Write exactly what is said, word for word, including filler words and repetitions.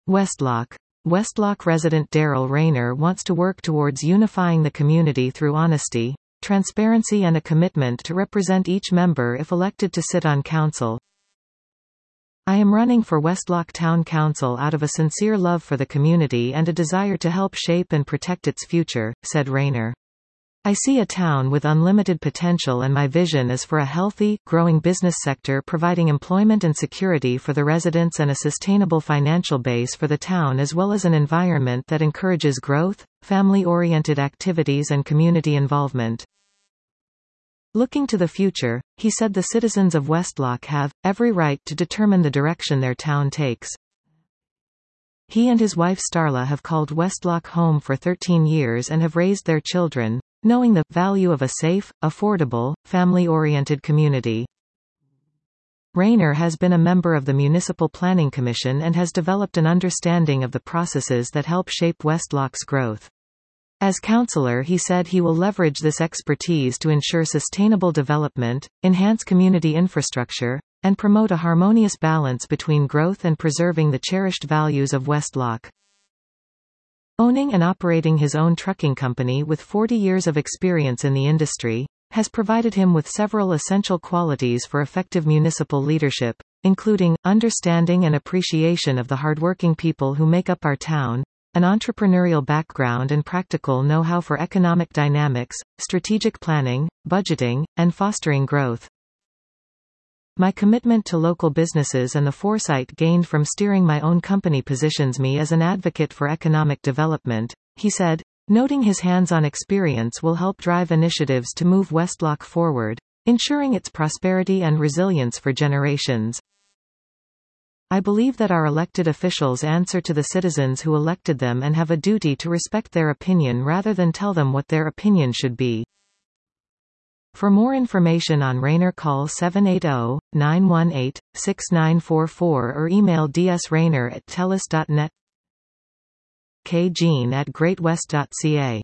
Westlock. Westlock resident Daryl Rayner wants to work towards unifying the community through honesty, transparency and a commitment to represent each member if elected to sit on council. I am running for Westlock Town Council out of a sincere love for the community and a desire to help shape and protect its future, said Rayner. I see a town with unlimited potential and my vision is for a healthy, growing business sector providing employment and security for the residents and a sustainable financial base for the town as well as an environment that encourages growth, family-oriented activities and community involvement. Looking to the future, he said the citizens of Westlock have every right to determine the direction their town takes. He and his wife Starla have called Westlock home for thirteen years and have raised their children, knowing the value of a safe, affordable, family-oriented community. Rayner has been a member of the Municipal Planning Commission and has developed an understanding of the processes that help shape Westlock's growth. As councillor, he said he will leverage this expertise to ensure sustainable development, enhance community infrastructure, and promote a harmonious balance between growth and preserving the cherished values of Westlock. Owning and operating his own trucking company with forty years of experience in the industry, has provided him with several essential qualities for effective municipal leadership, including, understanding and appreciation of the hardworking people who make up our town, an entrepreneurial background and practical know-how for economic dynamics, strategic planning, budgeting, and fostering growth. My commitment to local businesses and the foresight gained from steering my own company positions me as an advocate for economic development, he said, noting his hands-on experience will help drive initiatives to move Westlock forward, ensuring its prosperity and resilience for generations. I believe that our elected officials answer to the citizens who elected them and have a duty to respect their opinion rather than tell them what their opinion should be. For more information on Rayner, call seven eight zero, nine one eight, six nine four four or email dsrayner at telus dot net. kjean at greatwest dot c a